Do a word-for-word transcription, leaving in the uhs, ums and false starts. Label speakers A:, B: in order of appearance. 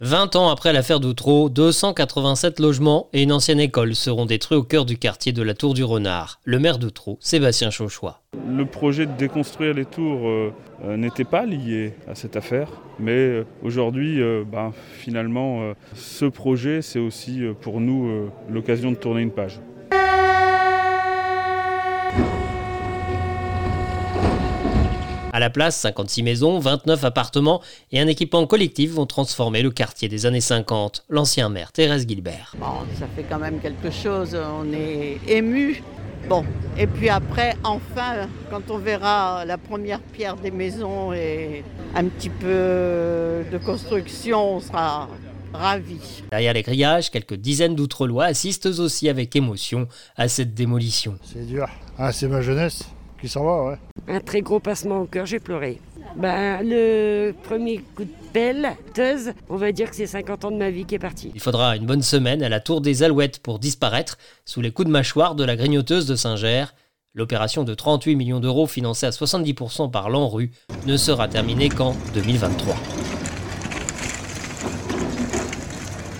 A: vingt ans après l'affaire d'Outreau, deux cent quatre-vingt-sept logements et une ancienne école seront détruits au cœur du quartier de la Tour du Renard. Le maire d'Outreau, Sébastien Chauchois.
B: Le projet de déconstruire les tours euh, euh, n'était pas lié à cette affaire, mais euh, aujourd'hui, euh, ben, finalement, euh, ce projet, c'est aussi euh, pour nous euh, l'occasion de tourner une page.
A: À la place, cinquante-six maisons, vingt-neuf appartements et un équipement collectif vont transformer le quartier des années cinquante. L'ancien maire, Thérèse Guilbert.
C: Bon, ça fait quand même quelque chose, on est ému. Bon, et puis après, enfin, quand on verra la première pierre des maisons et un petit peu de construction, on sera ravis.
A: Derrière les grillages, quelques dizaines d'Outrelois assistent aussi avec émotion à cette démolition.
D: C'est dur. Ah, c'est ma jeunesse qui s'en va, ouais.
E: Un très gros passement au cœur, j'ai pleuré. Ben, le premier coup de pelle, teuse, on va dire que c'est cinquante ans de ma vie qui est parti.
A: Il faudra une bonne semaine à la Tour des Alouettes pour disparaître sous les coups de mâchoire de la grignoteuse de Saint-Ger. L'opération de trente-huit millions d'euros financée à soixante-dix pour cent par l'ANRU ne sera terminée qu'en deux mille vingt-trois.